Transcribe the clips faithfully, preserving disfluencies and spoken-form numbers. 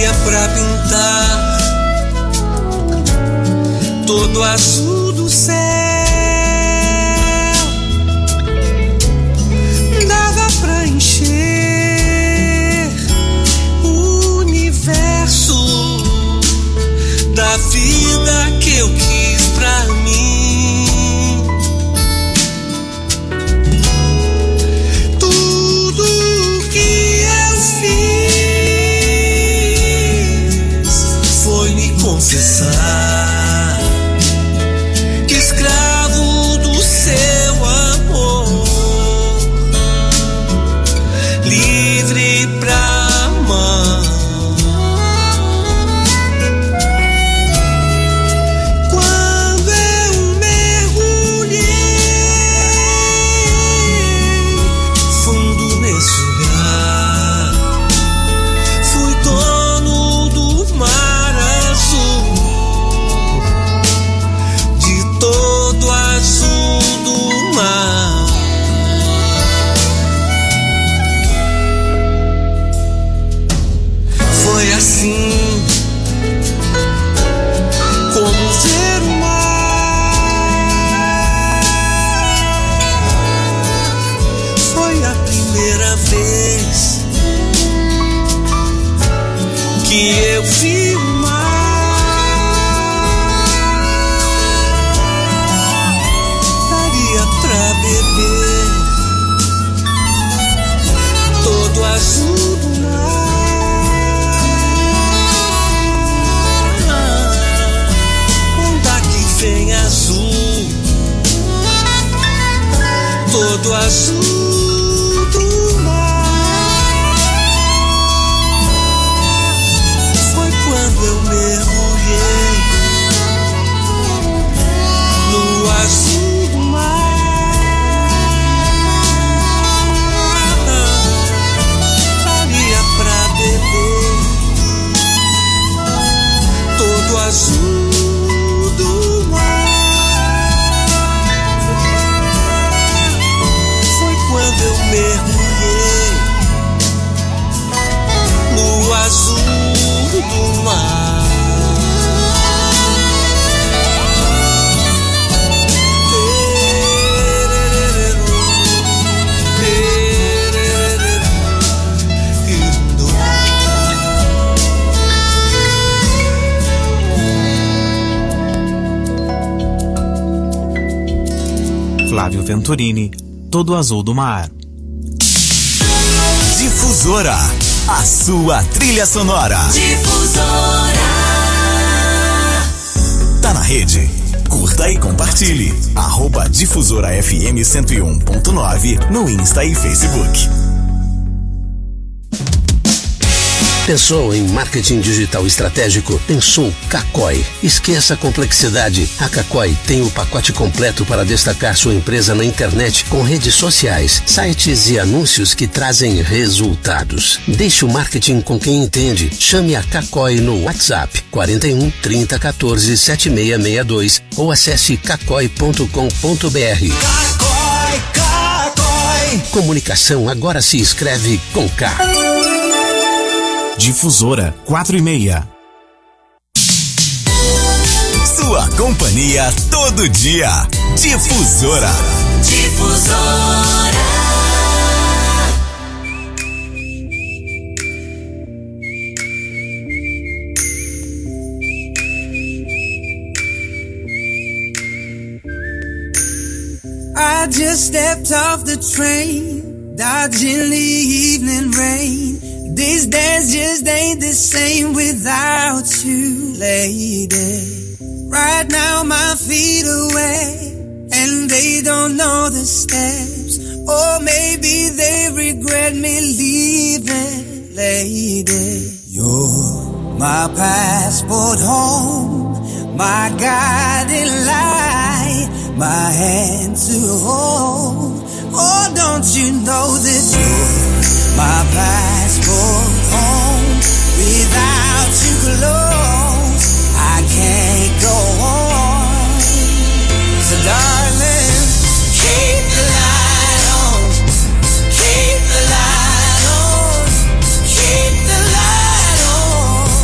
daria pra pintar todo azul do céu. Dava pra encher o universo da vida que eu quis pra mim. Tudo que eu fiz foi me confessar que escravo do seu amor, livre pra amar. Quando eu mergulhei fundo nesse lugar, fui dono do mar azul, de todo azul do mar. Foi assim como ver o mar. Foi a primeira vez que eu vi o mar. Daria pra beber todo azul do mar. Onda que vem azul, todo azul do mar. Foi quando eu mergulhei no azul do mar. Daria pra beber todo azul do mar. Foi quando eu mergulhei no azul do mar. Flávio Venturini, Todo Azul do Mar. Difusora, a sua trilha sonora. Difusora. Tá na rede? Curta e compartilhe. Arroba Difusora F M cento e um ponto nove no Insta e Facebook. Pensou em marketing digital estratégico? Pensou Cacói. Esqueça a complexidade. A Cacói tem o pacote completo para destacar sua empresa na internet com redes sociais, sites e anúncios que trazem resultados. Deixe o marketing com quem entende. Chame a Cacói no WhatsApp quarenta e um, trinta, quatorze, setenta e seis sessenta e dois ou acesse cacói ponto com ponto br. Cacói, Cacói. Comunicação agora se escreve com K. Difusora quatro e meia. Sua companhia todo dia. Difusora. Difusora. I just stepped off the train, dodging the evening rain. These days just ain't the same without you, lady. Right now my feet are wet and they don't know the steps. Or maybe they regret me leaving, lady. You're my passport home, my guiding light, my hand to hold. Oh, don't you know that you're my passport home? Without you close, I can't go on. So darling, keep the light on, keep the light on, keep the light on.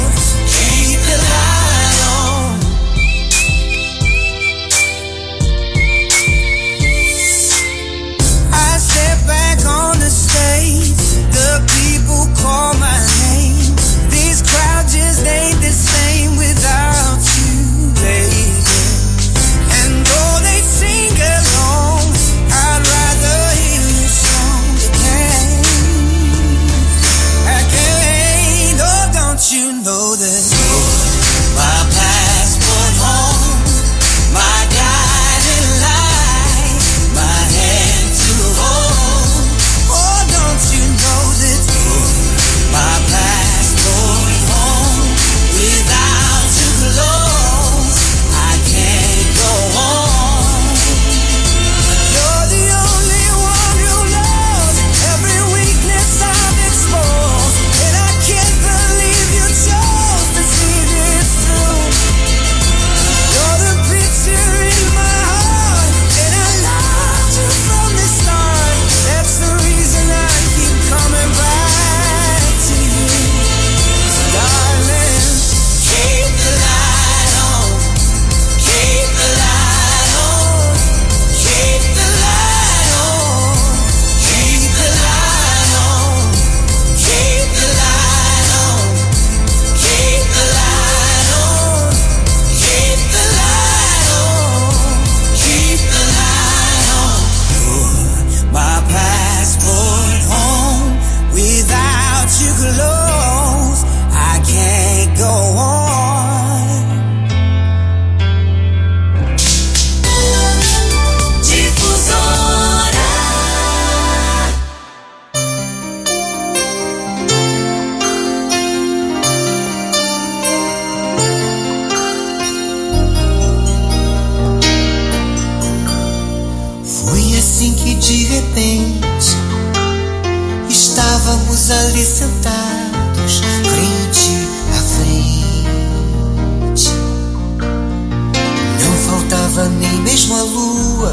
ali sentados, frente a frente. Não faltava nem mesmo a lua.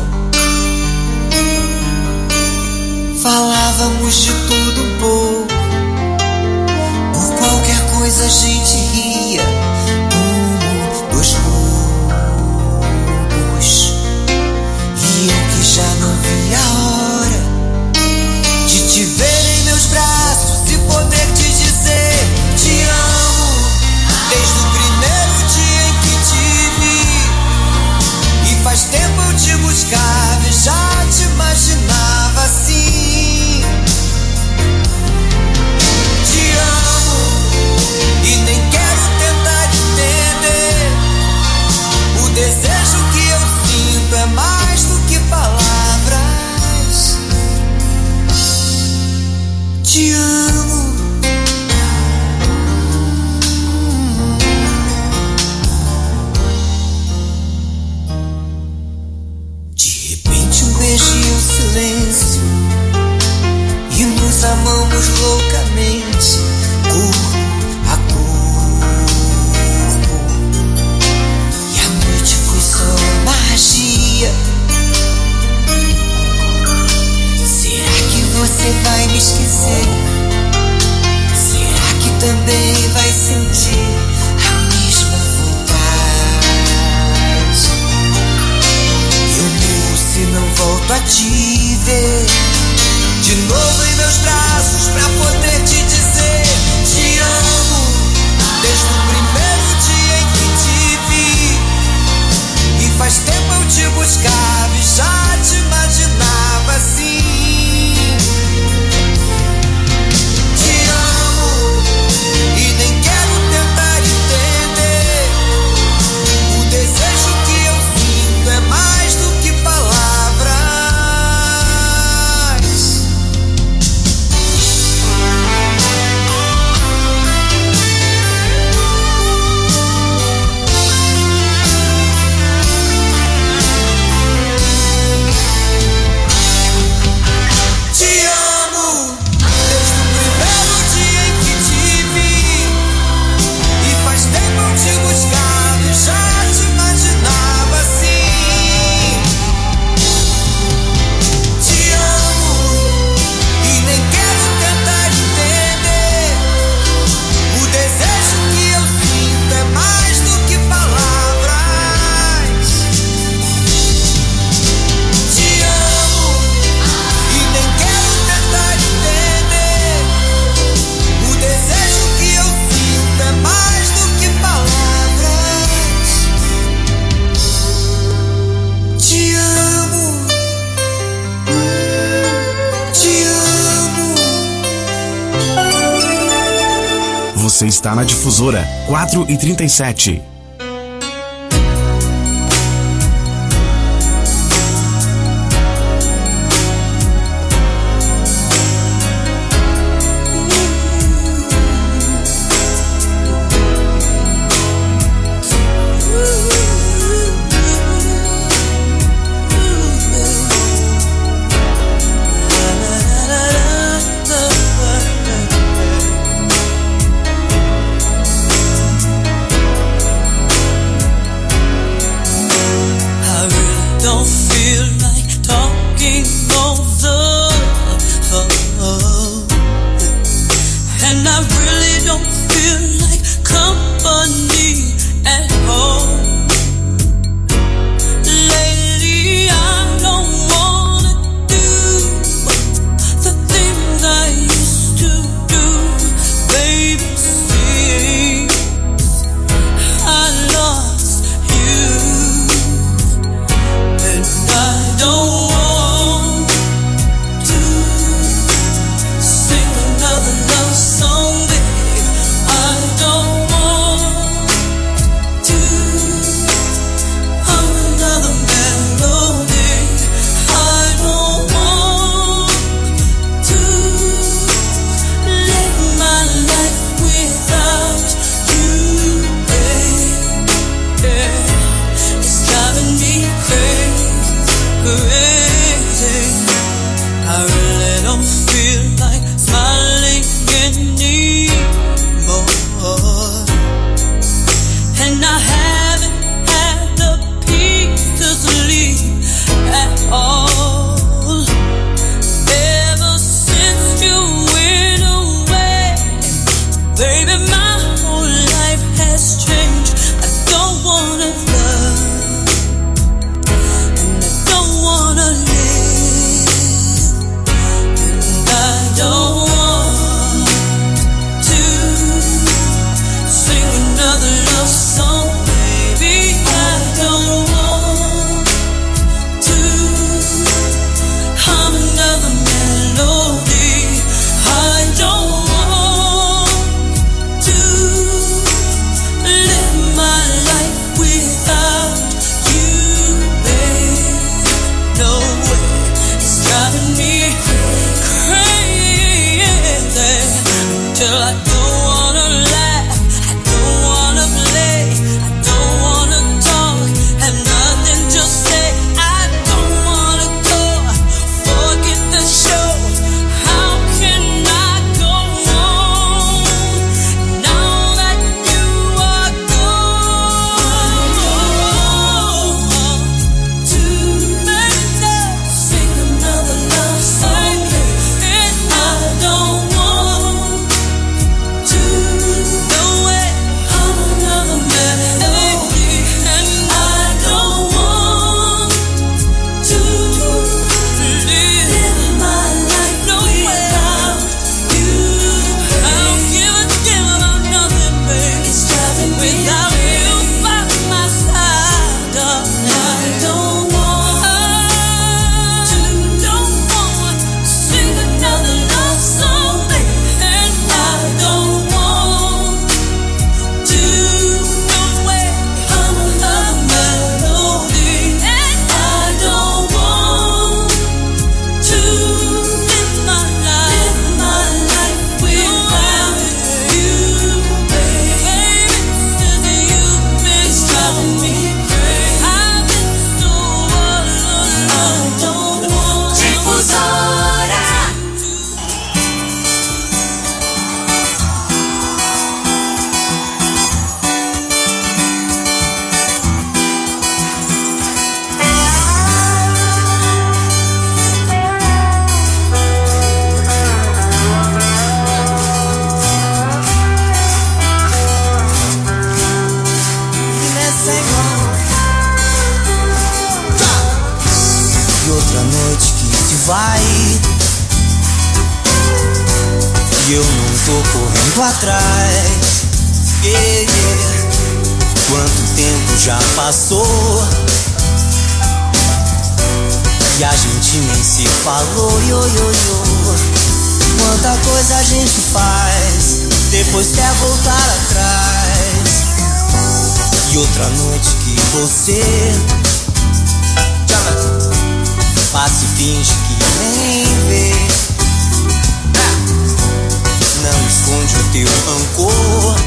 Falávamos de tudo um pouco. Por qualquer coisa a gente ria, como dois lobos. E eu que já não vi a hora de te ver em meus braços e poder te dizer te amo. Desde o primeiro dia em que te vi, e faz tempo eu te buscava e já te imaginava assim. Te amo e nem quero tentar entender. O desejo que eu sinto é mais do que palavras. Te amo. De repente um beijo e um silêncio, e nos amamos loucamente, corpo a corpo. E a noite foi só magia. Será que você vai me esquecer? Será que também vai sentir a mesma vontade? Eu morro se não volto a te ver de novo em meus braços pra poder te dizer te amo. Desde o primeiro dia em que te vi, e faz tempo eu te buscava e já te imaginava assim. Te amo e nem quero tentar entender. O desejo que eu sinto é mais do que palavras. Te amo desde o primeiro dia em que te vi, e faz tempo eu te buscava e já te imaginava assim. Te amo e nem quero tentar entender. O desejo que eu sinto é mais do que palavras. Te amo e nem quero tentar entender. O desejo que eu sinto é mais do que palavras. Te amo, te amo. Você está na Difusora quatro e trinta e sete. I really don't feel like talking on the phone, and I really don't feel like company at home. Lately I don't wanna do the things I used to do. Baby, see, I lost you, and I don't want to sing another love song, babe. I Baby, my whole life has changed. I don't wanna love, and I don't wanna live, and I don't want to sing another love song. Baby, I don't want to hum another melody. I don't want to live my life without you, babe. No way, it's driving me crazy till I don't wanna laugh, I don't wanna play, I don't wanna talk, have nothing to say. I don't wanna go, forget the show. How can I go on now that you are gone? To make love, sing another love song, and I don't want to no way hum another melody, and I don't want to live my life no without you. I don't give a damn about nothing, baby. It's driving me without you by my side, darling. I don't want to, don't want to sing another love song, baby, and I don't want to no way hum another melody, and I don't want to live my life, my life without you, baby. Baby, you've been driving me crazy. I've been so alone. I don't want Difusora. E outra noite que se vai, e eu não tô correndo atrás. Yeah, yeah. Quanto tempo já passou e a gente nem se falou. Yo, yo, yo. Quanta coisa a gente faz, depois quer voltar atrás. E outra noite que você passa e finge que nem vê. Não esconde o teu rancor,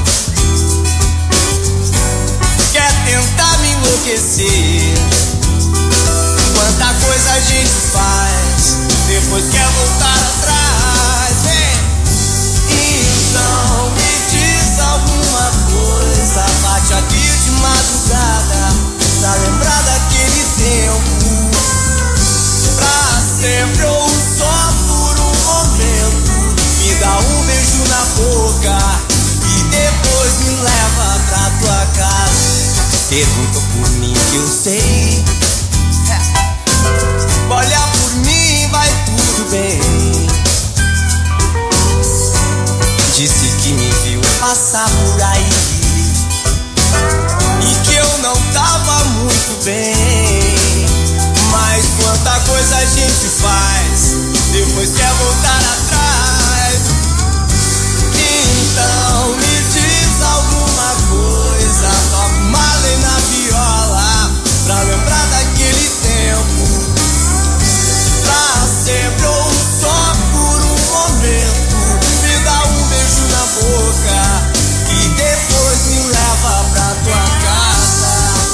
quer tentar me enlouquecer. Quanta coisa a gente faz, depois quer voltar atrás. Vem. Então me diz alguma coisa, bate aqui de madrugada pra lembrar daquele tempo. Pra sempre ou só por um momento, me dá um beijo na boca e depois me leva pra tua casa. Pergunta por mim que eu sei, olha por mim, vai tudo bem. Disse que me viu passar por aí e que eu não tava muito bem. Mas quanta coisa a gente faz, depois quer voltar atrás. Então me diz alguma coisa, toca uma lei na viola pra lembrar daquele tempo. Pra sempre ou só por um momento, me dá um beijo na boca e depois me leva pra tua casa.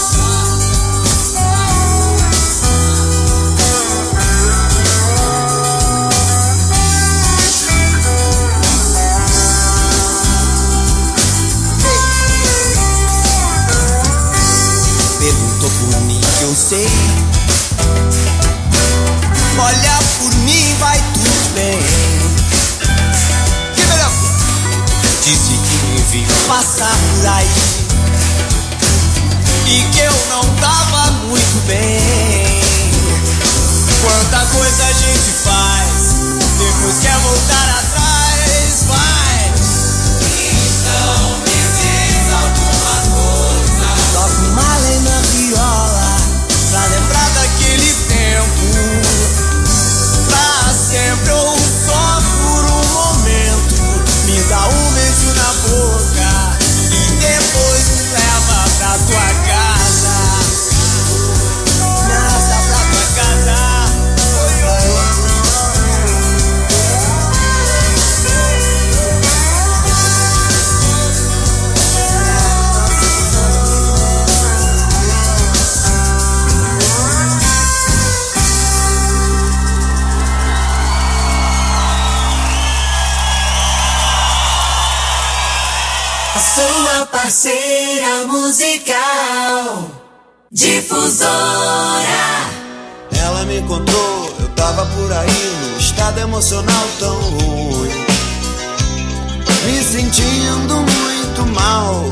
Perguntou por mim que eu sei, olha por mim, vai tudo bem. Que melhor? Disse que me me viu passar por aí e que eu não tava muito bem. Quanta coisa a gente faz, depois quer voltar atrás, vai. Então me diz alguma coisa. Toca uma lei na viola pra lembrar daquele tempo. Pra sempre ou só por um momento. Me dá um beijo na boca e depois me leva pra tua casa. Me arrasta pra tua casa. Sua parceira musical, Difusora. Ela me contou, eu tava por aí num estado emocional tão ruim, me sentindo muito mal,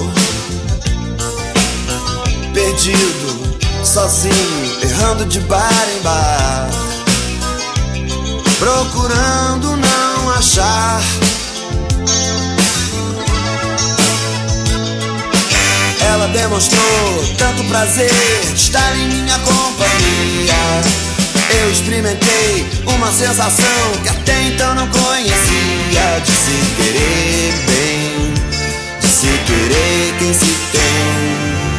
perdido, sozinho, errando de bar em bar, procurando não achar. Ela demonstrou tanto prazer de estar em minha companhia. Eu experimentei uma sensação que até então não conhecia, de se querer bem, de se querer quem se tem.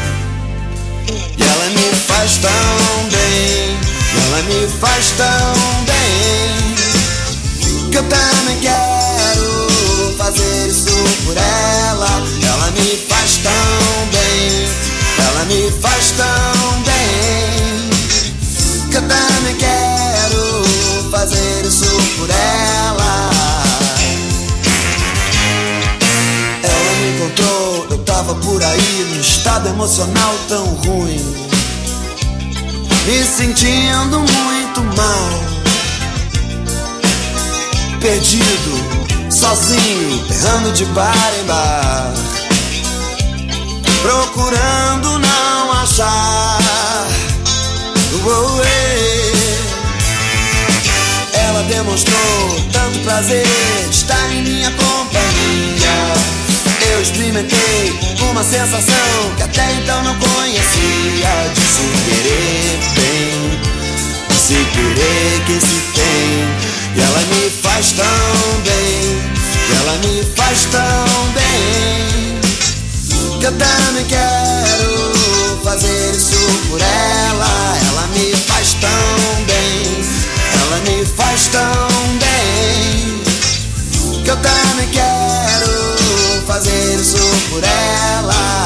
E ela me faz tão bem, e ela me faz tão bem, que eu também quero fazer isso por ela. Ela me faz tão bem, ela me faz tão bem, que eu também quero fazer isso por ela. Ela me encontrou, eu tava por aí num estado emocional tão ruim, me sentindo muito mal, perdido, sozinho, errando de bar em bar, procurando não achar. Oh, ela demonstrou tanto prazer de estar em minha companhia. Eu experimentei uma sensação que até então não conhecia, de se querer bem, de se querer quem se tem. E ela me faz tão bem, e ela me faz tão bem, que eu também quero fazer isso por ela. Ela me faz tão bem, ela me faz tão bem, que eu também quero fazer isso por ela.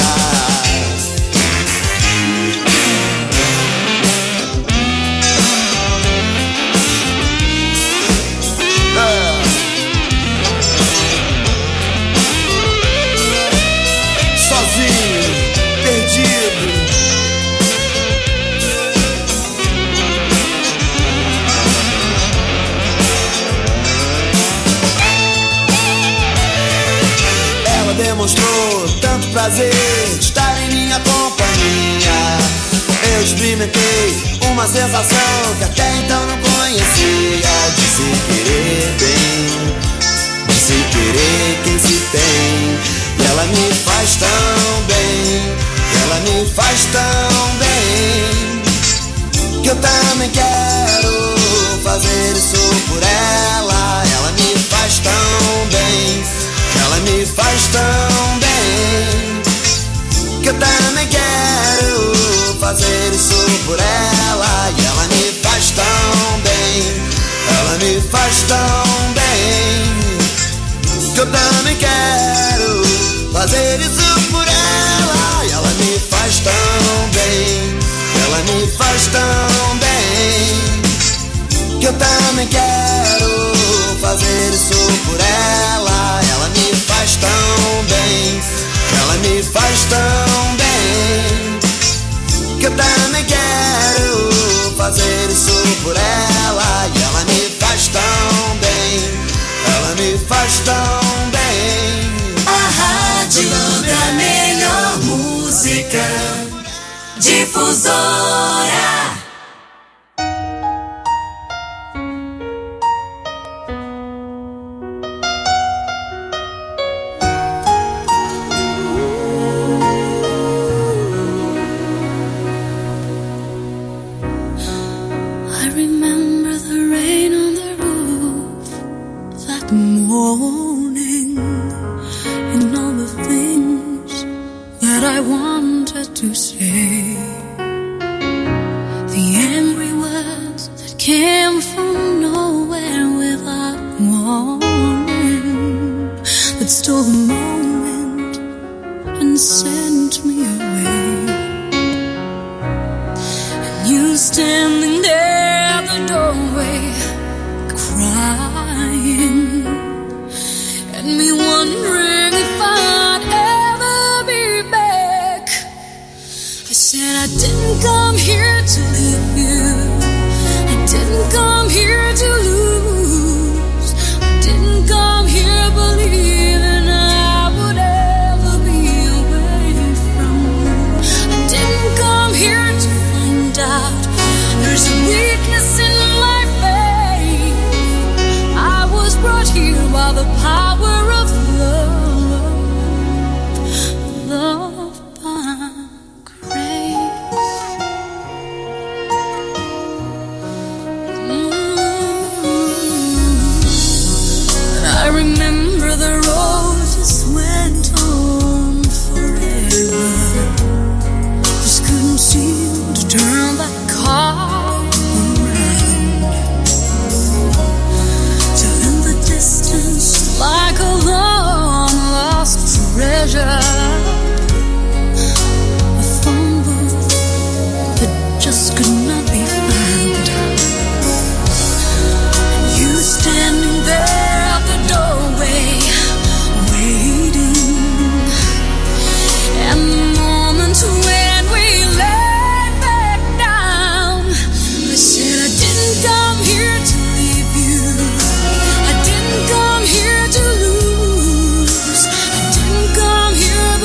Demonstrou tanto prazer de estar em minha companhia. Eu experimentei uma sensação que até então não conhecia, de se querer bem, de se querer quem se tem. E ela me faz tão bem, e ela me faz tão bem, que eu também quero fazer isso por ela. Ela me faz tão bem, ela me faz tão bem, que eu também quero fazer isso por ela. E ela me faz tão bem, ela me faz tão bem, que eu também quero fazer isso por ela. E ela me faz tão bem, ela me faz tão bem, que eu também quero fazer isso por ela. Ela me faz tão bem, ela me faz tão bem, que eu também quero fazer isso por ela. E ela me faz tão bem, ela me faz tão bem. A Rádio Motivando a melhor música. Difusora. I remember the rain on the roof that morning, and all the things that I wanted to say, the angry words that came from nowhere without warning, that stole the moment and sent me away. And you standing there at the doorway, crying, and me wondering if I'd ever be back. I said I didn't come here to leave you, I didn't come here to lose, I didn't come here believing I would ever be away from you. I didn't come here to find out there's a weakness in my faith. I was brought here by the power of love, love by grace. Mm. I remember the road just went on forever, just couldn't seem to turn that car around, till in the distance, like a long lost treasure, a phone booth that just could not be found. You standing there at the doorway, waiting, and the moment when we laid back down, I said I didn't come here to leave you, I didn't come here to lose, I didn't come here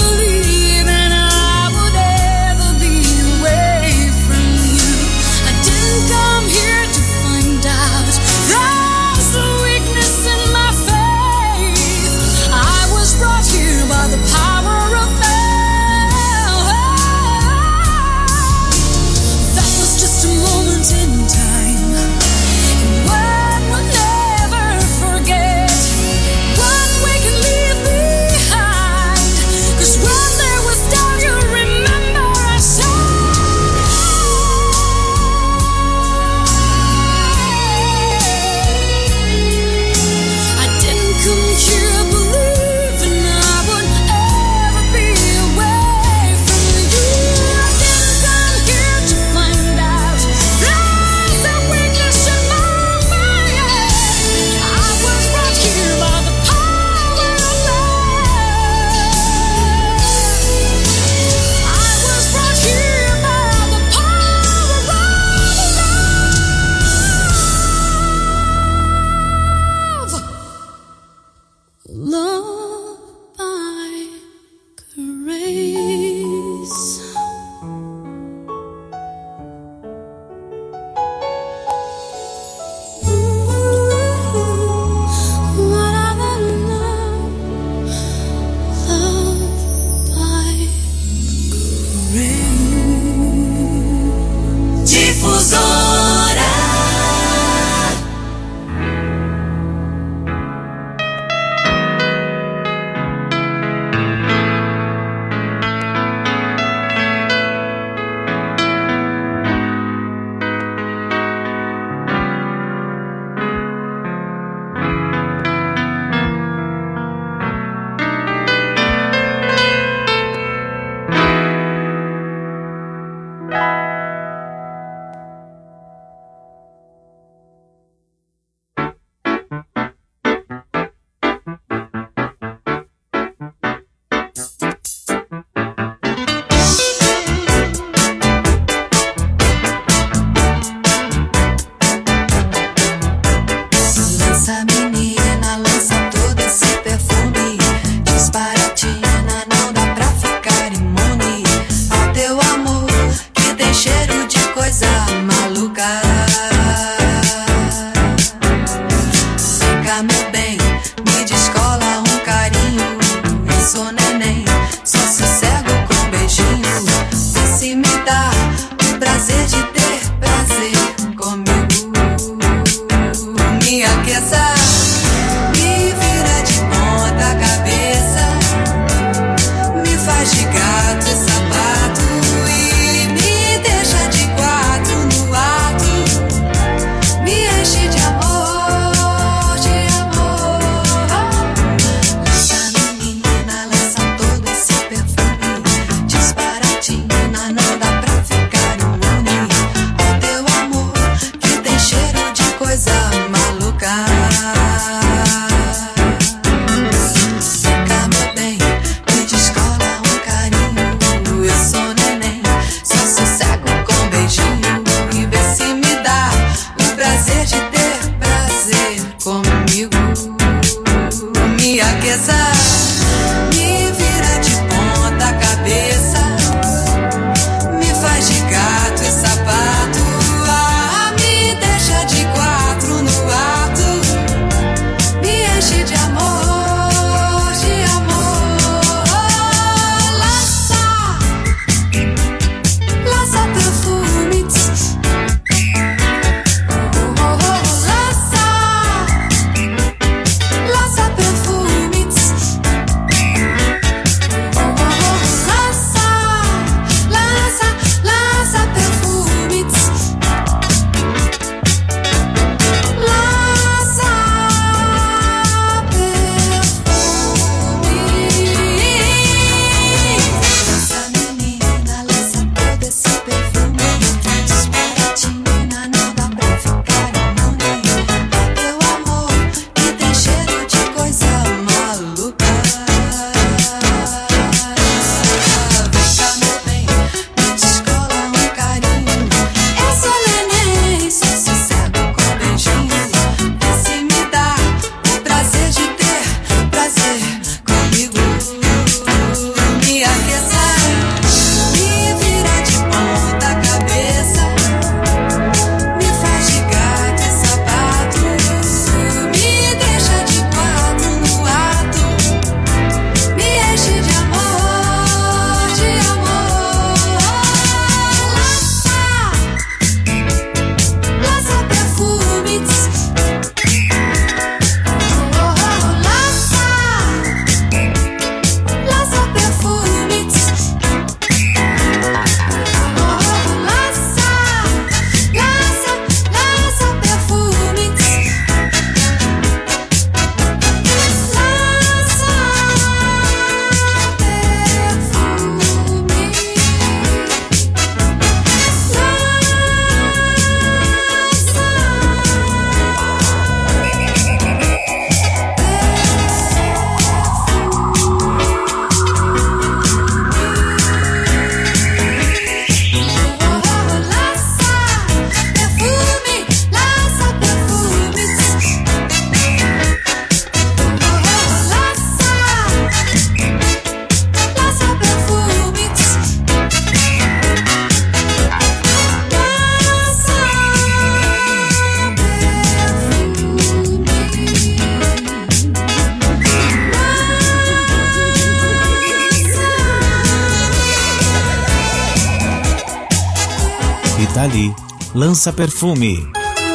Dali lança Perfume.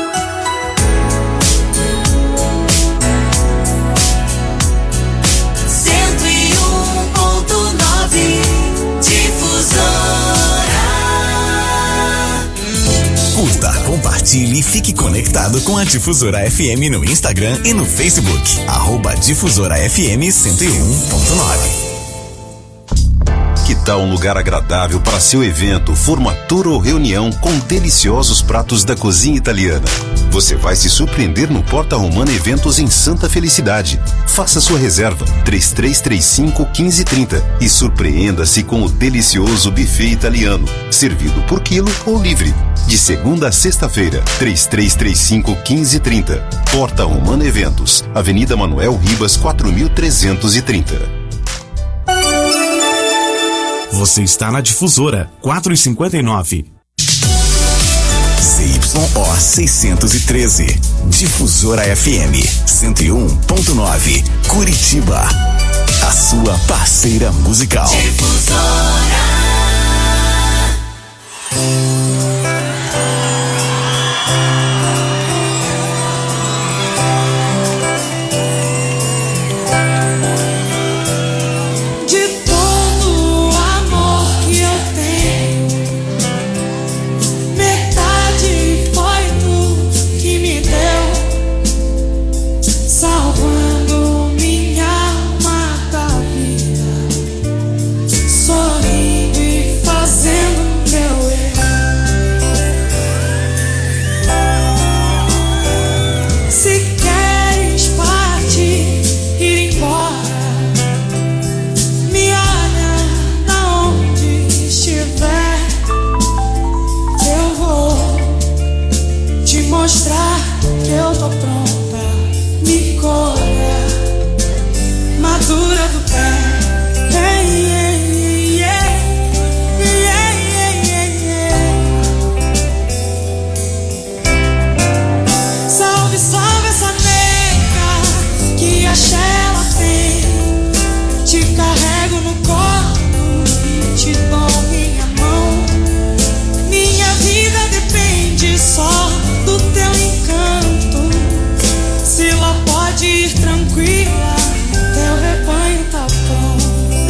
cento e um ponto nove Difusora. Curta, compartilhe e fique conectado com a Difusora F M no Instagram e no Facebook. Arroba Difusora F M cento e um ponto nove. Que tal um lugar agradável para seu evento, formatura ou reunião com deliciosos pratos da cozinha italiana? Você vai se surpreender no Porta Romana Eventos em Santa Felicidade. Faça sua reserva três três três cinco, um cinco três zero e surpreenda-se com o delicioso buffet italiano, servido por quilo ou livre. De segunda a sexta-feira, três três três cinco, um cinco três zero. Porta Romana Eventos, Avenida Manuel Ribas, quatro mil trezentos e trinta. Você está na Difusora quatrocentos e cinquenta e nove. C Y O seiscentos e treze. Difusora F M cento e um ponto nove. Curitiba. A sua parceira musical. Difusora. Mostrar que eu tô pronta, me colha, madura do pé. Hey, yeah, yeah, yeah, yeah, yeah. Salve, salve essa nega que a Xela tem. Te carrego no colo e te dou minha mão. Minha vida depende só do teu encanto. Se lá pode ir tranquila, teu rebanho tá bom.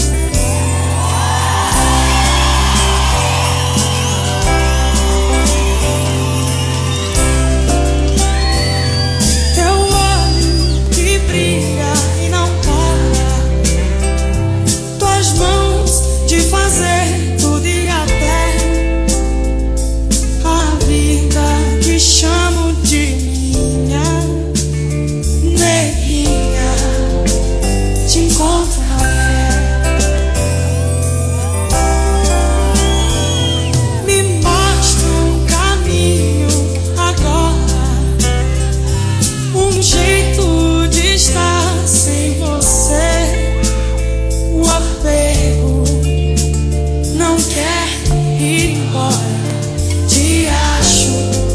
Teu olho que brilha e não para, tuas mãos de fazer tudo e até a vida que chamo de minha neguinha, te encontro na fé. Me mostra um caminho agora, um jeito de estar sem você. O apego não quer ir embora. Te acho.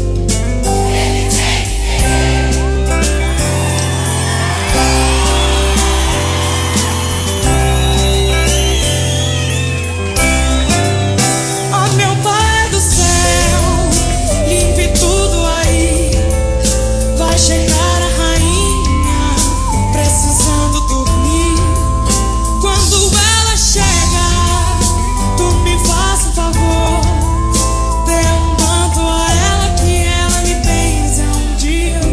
Oh, meu Pai do céu, limpe tudo aí. Vai chegar a rainha precisando dormir. Quando ela chegar, tu me faz um favor. Dê um manto a ela que ela me benze onde eu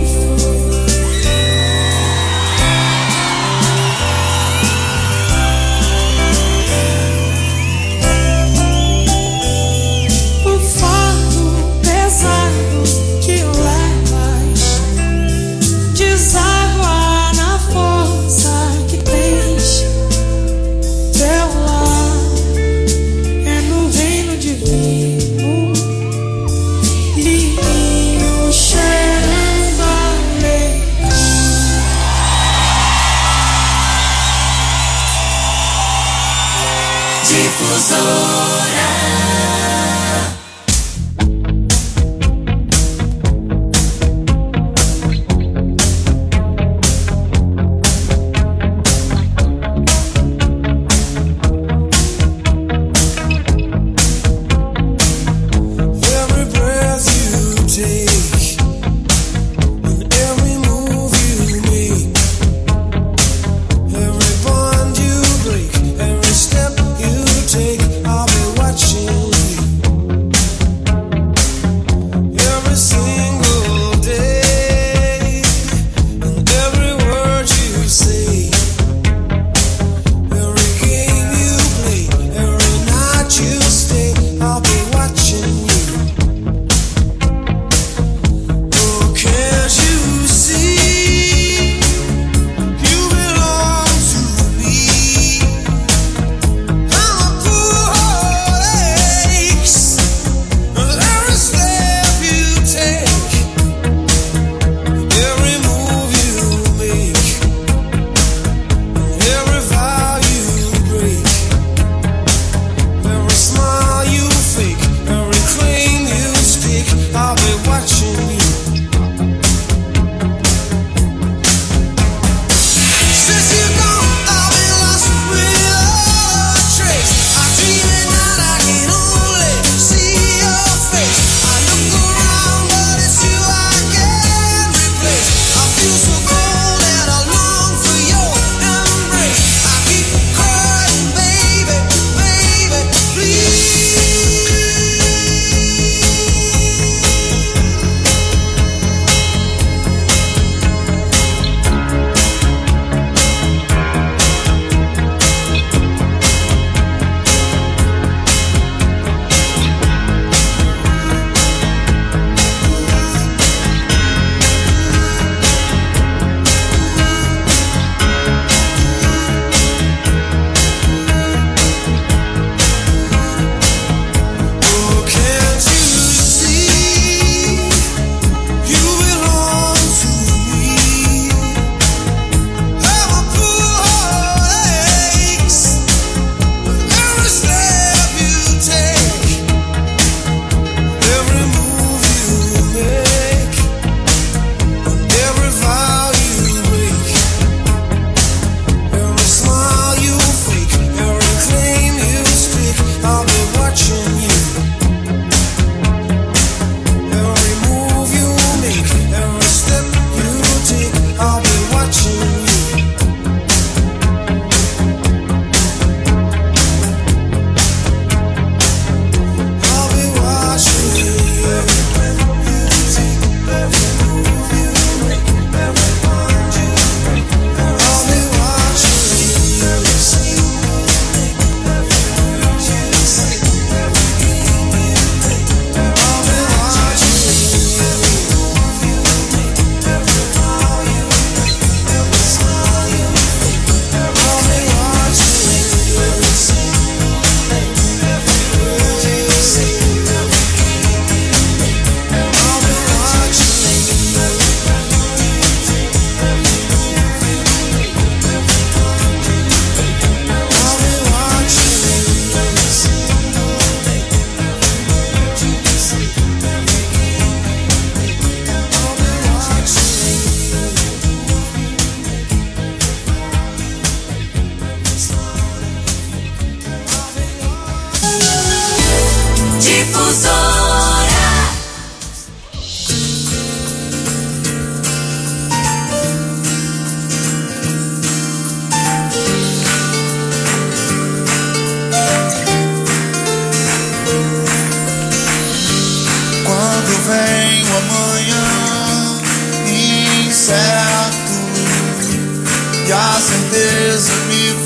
for. O fardo pesado que levas deságua na força que tens. Teu lar é no reino divino, limpinho, cheirando a leite. Difusora. Every breath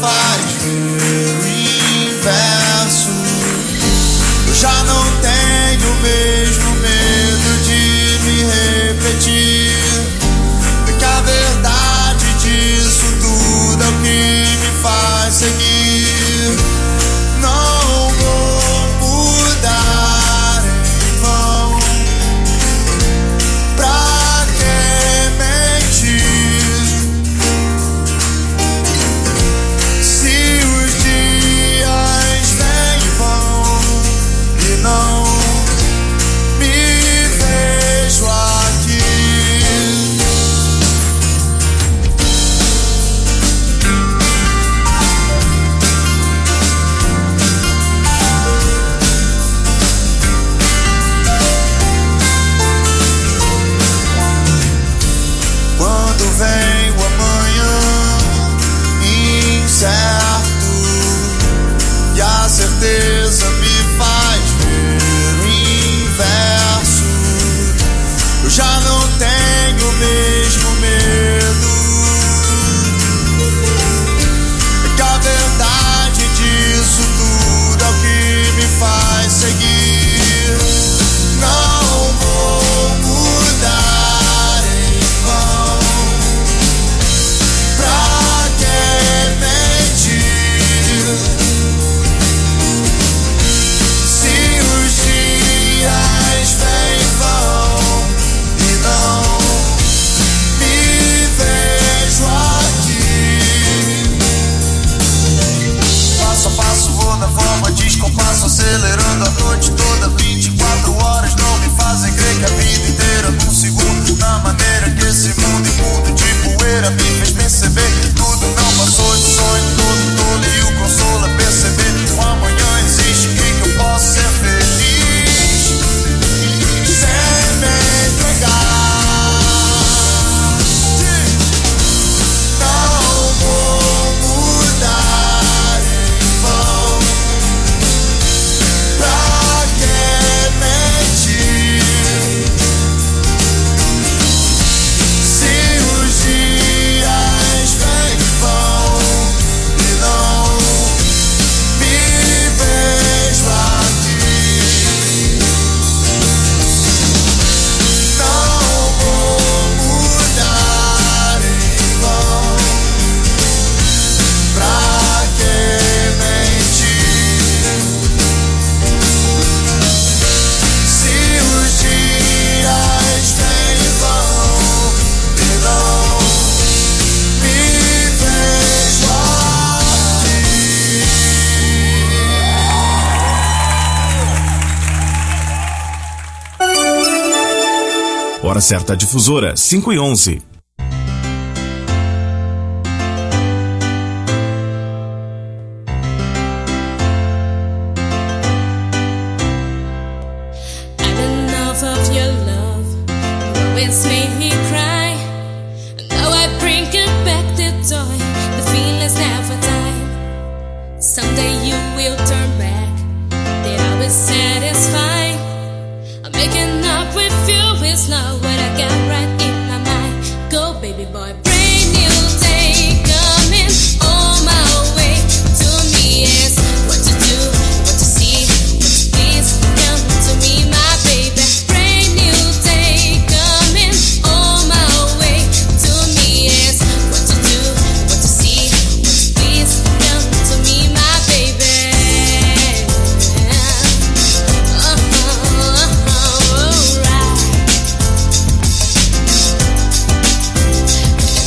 faz ver o inverso. Eu já não tenho o mesmo medo de me repetir. Porque a verdade disso tudo é o que me faz seguir. Não vou mudar em vão. Pra que mentir? Se os dias vêm e vão e não me vejo aqui. Quando vem o amanhã incerto e a certeza me faz ver o inverso, eu já não tenho o mesmo medo. É que a verdade disso tudo é o que me faz seguir. Não vou mudar em vão. Pra que mentir? Se os dias vêm e vão e não me vejo aqui. Passo a passo vou na forma descompasso, acelerando a noite toda. Vinte e quatro horas não me fazem crer que a vida inteira num segundo. Na maneira que esse mundo imundo de poeira me fez perceber. Tudo não passou de sonho, todo tolo e o consolo é perceber. O amanhã existe e que eu posso ser feliz sem me entregar. Não vou mudar em vão. Pra que mentir? Se os dias vêm e vão e não me vejo aqui. Não vou mudar em vão. Pra que mentir? Se os dias vêm e vão e não me vejo aqui. Hora certa difusora, cinco e onze. Had enough of your love, you always made me cry. Now I bring it back the joy, the feelings never die. Someday you will turn back, that I was satisfied. I'm making up with you, it's not what I got right in my mind. Go baby boy, brand new day coming on my way to me. Yes, what to do, what to see, what to please, come to me, my baby. Brand new day coming on my way to me. Yes, what to do, what to see, what to please, come to me, my baby. Oh, oh, oh, alright.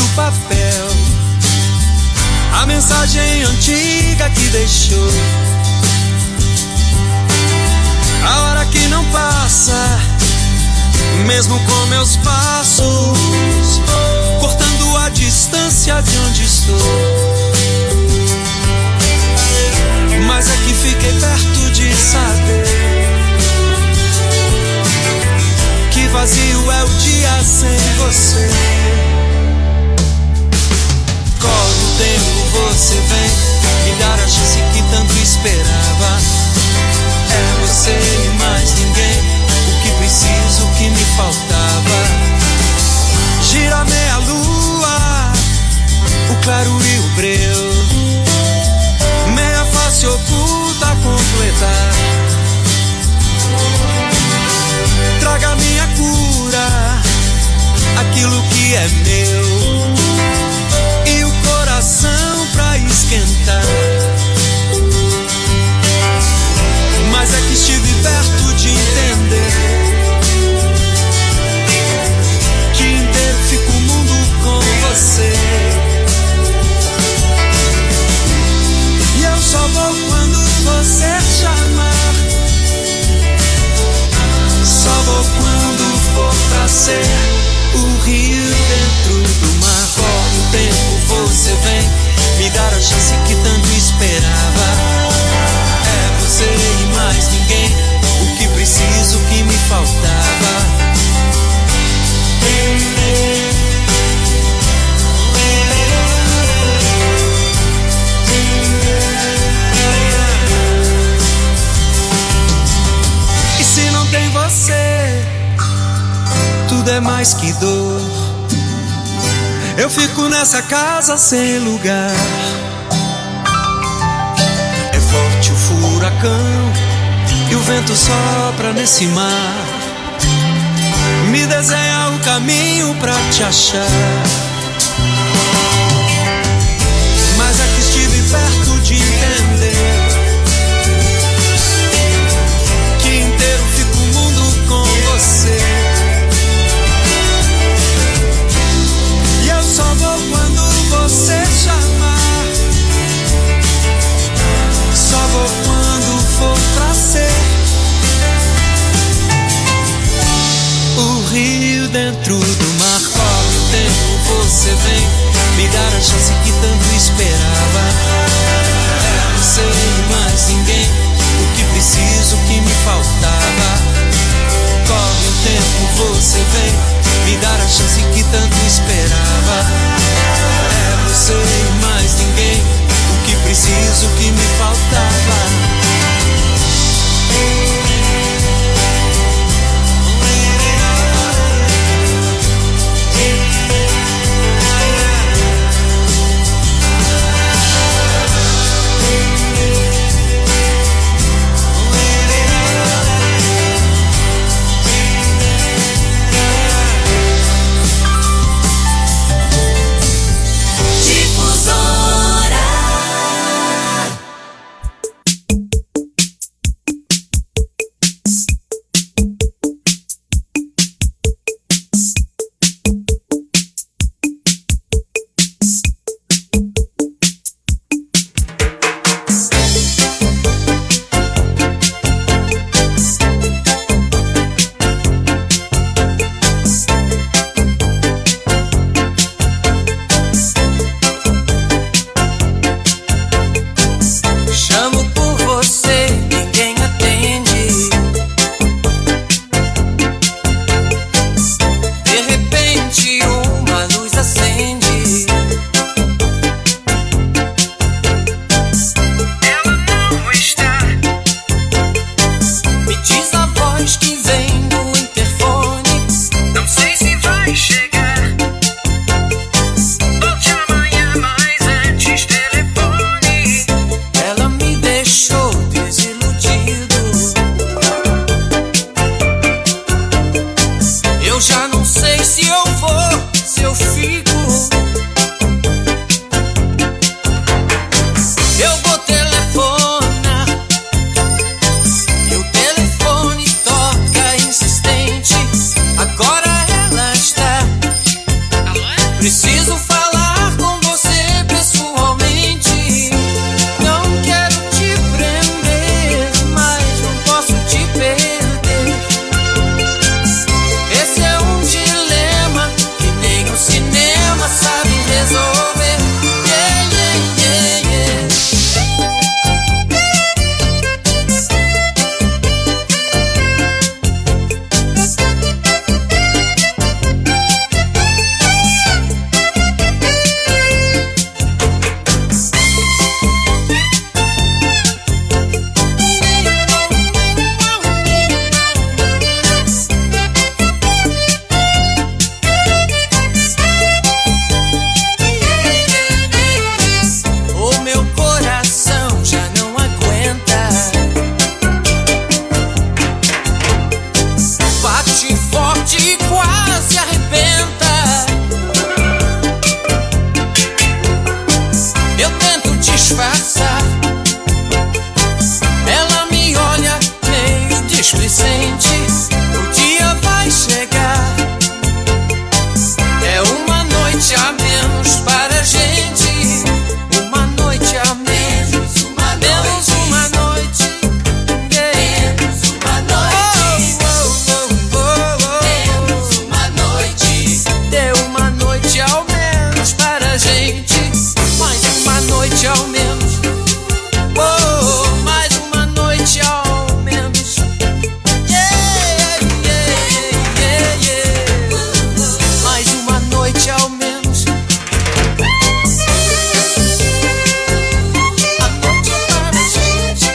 papel a mensagem antiga que deixou. A hora que não passa, mesmo com meus passos, cortando a distância de onde estou. Mas é que fiquei perto de saber que vazio é o dia sem você. Corre o tempo, você vem me dar a chance que tanto esperava. É você e mais ninguém, o que preciso, o que me faltava. Gira meia lua, o claro e o breu, meia face oculta a completar. Traga minha cura, aquilo que é meu, e o coração pra esquentar. Mas é que estive perto de entender que inteiro fica o mundo com você. E eu só vou quando você chamar, só vou quando for pra ser o rio dentro do mar. Corre o tempo, você vem me dar a chance que tanto esperava. É você e mais ninguém, o que preciso, o que me faltava. E se não tem você, tudo é mais que dor. Eu fico nessa casa sem lugar. É forte o furacão e o vento sopra nesse mar. Me desenha o caminho pra te achar. Mas é que estive perto de entender que inteiro fica o mundo com você. E eu só vou quando você chamar, só vou quando for pra ser o rio dentro do mar. Corre o tempo, disfarçar. Ela me olha meio displicente. O dia vai chegar. É uma noite a menos para a gente. Uma noite a menos. Uma menos uma noite. Menos uma noite. Oh, oh, oh, oh. Menos uma noite. Deu uma noite ao menos para a gente. Mais uma noite ao menos. Oh, mais uma noite ao menos. Yeah, yeah, yeah, yeah. Mais uma noite ao menos. A noite é para a gente.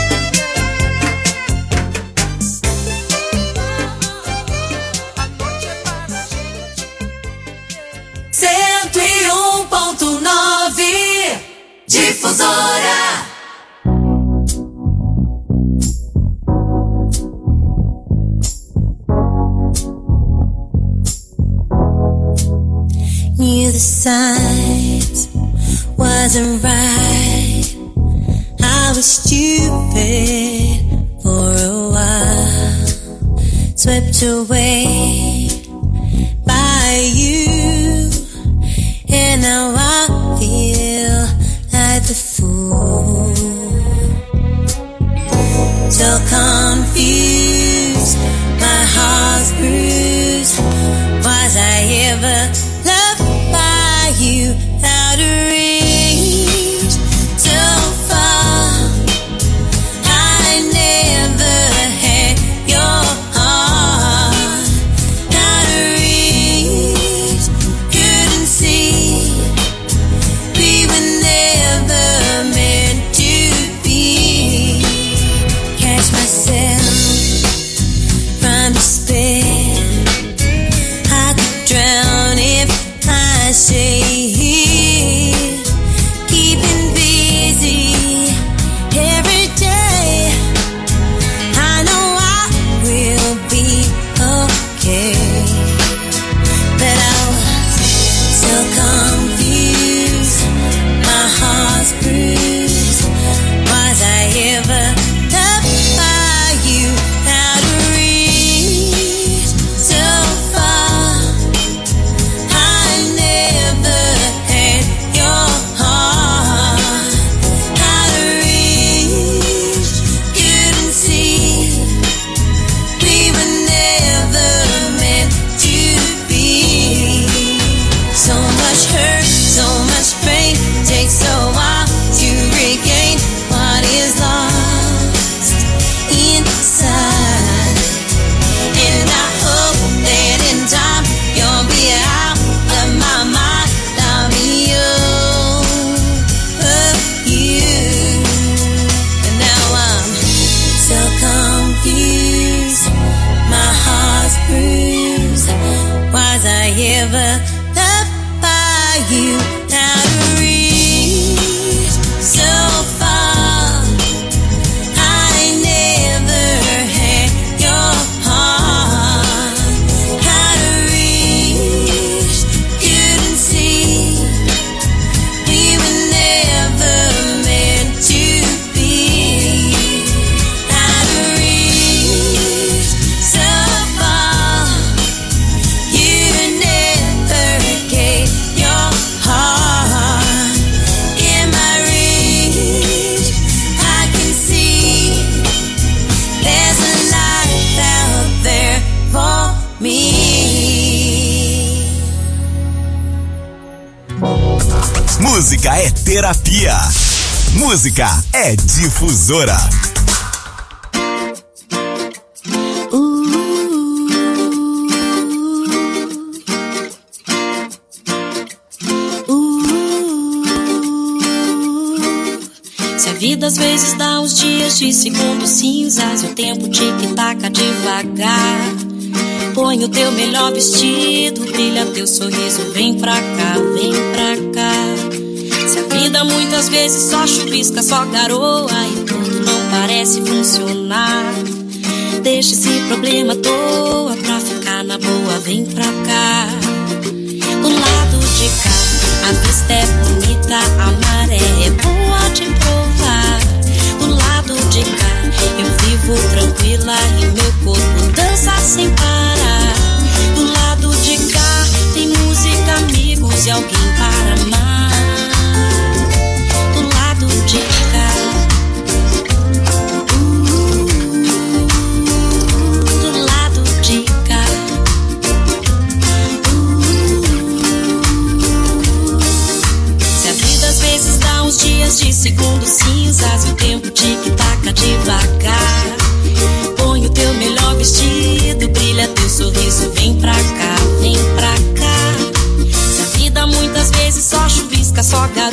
A noite é para a gente. cento e um ponto nove Difusora. Knew the signs wasn't right. I was stupid for a while, swept away by you, and now I feel like the fool. So confused, my heart's bruised. Was I ever loved by you? Out of reach, so far. I never had your heart. Out of reach, couldn't see. We were never meant to be. Catch myself from despair. I could drown if I stay here. Keeping busy every day. I know I will be okay, but I was so confused. My heart's bruised. Was I ever loved by you? Out of reach, so far. I never had your heart. Out of reach, couldn't see. We were never meant to be. So much hurt, so much pain. Takes a while to regain what is lost inside. And I hope that in time you'll be out of my mind. I'll be over you. And now I'm so confused. My heart's bruised. Was I ever loved by you? Out of reach, so far. I never had your heart. Out of reach, couldn't see. We were never meant to be. Out of reach, so far. You never gave your heart. In my reach, I can see there's a life out there for me. Música é terapia. Música é difusora. Se a vida às vezes dá uns dias de segundos cinzas e o tempo tic-taca devagar, põe o teu melhor vestido, brilha teu sorriso, vem pra cá, vem pra cá. Se a vida muitas vezes só chuvisca, só garoa e tudo não parece funcionar, deixa esse problema à toa pra ficar na boa, vem pra cá. Do lado de cá, a vista é bonita, a maré é boa dias de segundos cinzas e o tempo tic-taca devagar. Põe o teu melhor vestido, brilha teu sorriso, vem pra cá, vem pra cá. Se a vida muitas vezes só chuvisca, só garoa